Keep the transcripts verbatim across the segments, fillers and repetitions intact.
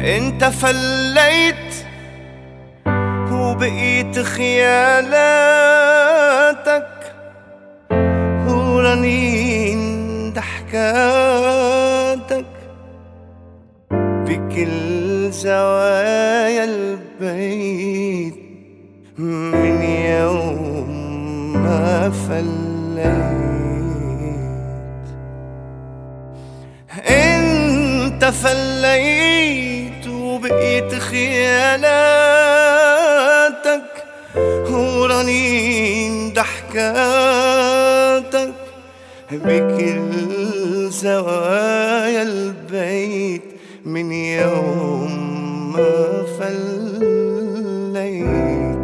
انت فليت وبقيت خيالاتك ورنين ضحكاتك بكل زوايا البيت من يوم ما فليت. انت فليت وبقيت خيالاتك ورنين ضحكاتك بكل زوايا البيت من يوم ما فليت.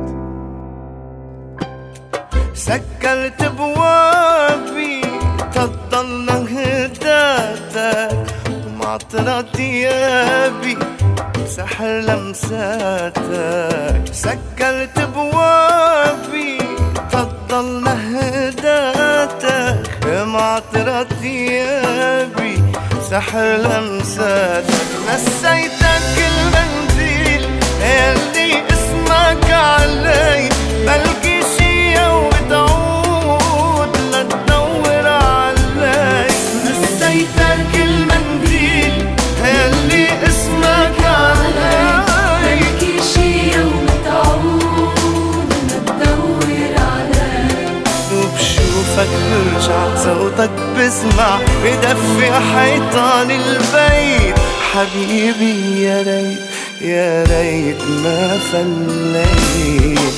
سكرت بوابي تضل هداتك ومعطرة ثيابي سحر لمساتك. سكرت بوابي تضل هداتك معطرة ثيابي سحر لمساتك. نسيتك المنديل اللي اسمك علي بلكي شي يوم تعود لتدور علي. نسيتك المنديل اللي اسمك علي بلكي شي يوم تعود لتدور علي. وبشوفك برجع صوتك بسمع بدفي حيطان البيت. حبيبي يا ريت يا ريت ما فليت.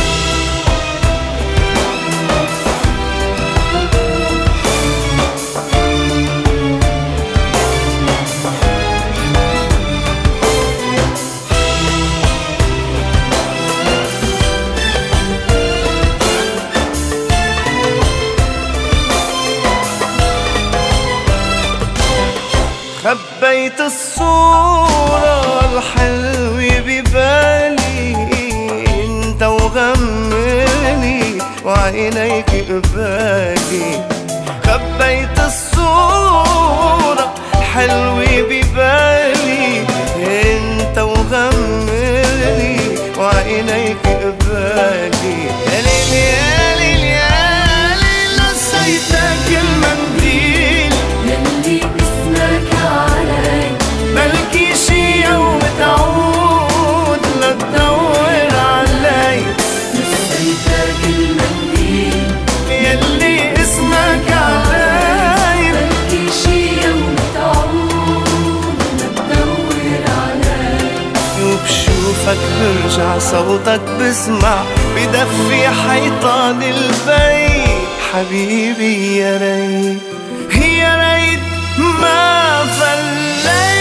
خبيت الصورة الحلوة ببالي انت وغمني وعينيك قبالي. خبيت الصورة الحلوة ببالي انت وغمني وعينيك قبالي. يا ليل يا ليل يا ليل نسيتك المنديل يلي اسمك علي بلكي شي يوم تعود لتدور علي. نسيتك المنديل يلي اسمك علي بلكي شي يوم تعود لتدور علي. وبشوفك برجع صوتك بسمع بدفي حيطان البيت. حبيبي يا ريت يا ريت ما فليت.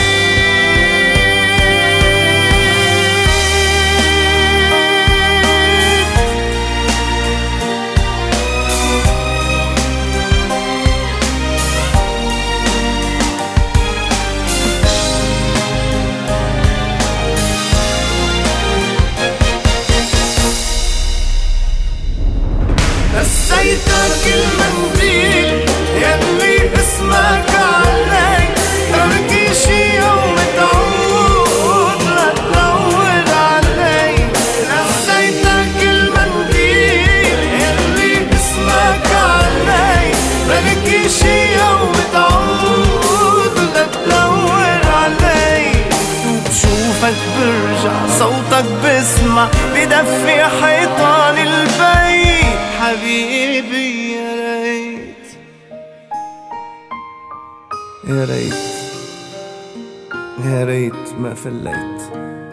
نسيتك المنديل يلي اسمك علي بلكي شي يوم تعود لتدور علي. نسيتك المنديل يلي اسمك علي بلكي شي يوم تعود لتدور علي. وبشوفك برجع صوتك بسمع بدفي حيطان البيت. حبيبي يا ريت يا ريت يا ريت ما فليت.